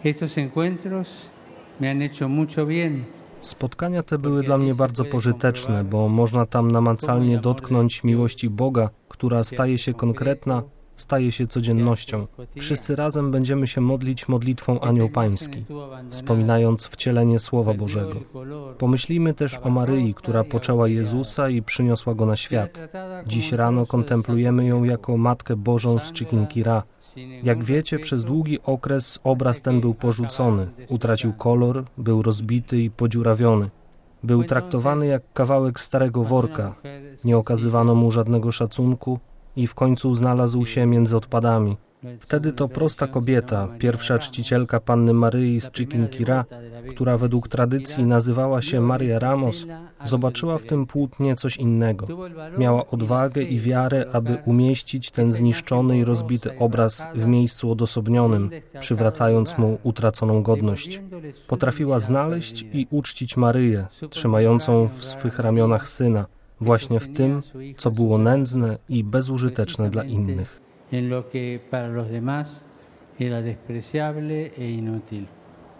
Estos encuentros me han hecho mucho bien. Spotkania te były dla mnie bardzo pożyteczne, bo można tam namacalnie dotknąć miłości Boga, która staje się konkretna, staje się codziennością. Wszyscy razem będziemy się modlić modlitwą Anioł Pański, wspominając wcielenie Słowa Bożego. Pomyślimy też o Maryi, która poczęła Jezusa i przyniosła Go na świat. Dziś rano kontemplujemy ją jako Matkę Bożą z Chiquinquirá. Jak wiecie, przez długi okres obraz ten był porzucony, utracił kolor, był rozbity i podziurawiony. Był traktowany jak kawałek starego worka, nie okazywano mu żadnego szacunku i w końcu znalazł się między odpadami. Wtedy to prosta kobieta, pierwsza czcicielka Panny Maryi z Chiquinquirá, która według tradycji nazywała się Maria Ramos, zobaczyła w tym płótnie coś innego. Miała odwagę i wiarę, aby umieścić ten zniszczony i rozbity obraz w miejscu odosobnionym, przywracając mu utraconą godność. Potrafiła znaleźć i uczcić Maryję, trzymającą w swych ramionach Syna, właśnie w tym, co było nędzne i bezużyteczne dla innych. En lo que para los demás era despreciable e inútil.